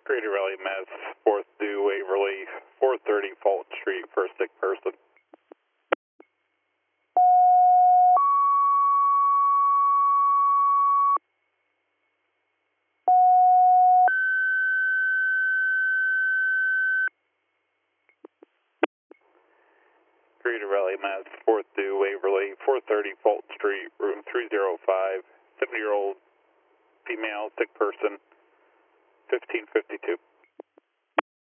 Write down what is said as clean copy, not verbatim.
Greater Raleigh, Mass. 4th due Waverly, 430 Fulton Street for a sick person. Greater Raleigh, Mass. 4th due Waverly, 430 Fulton Street, room 305, 70-year-old female, sick person, 1552.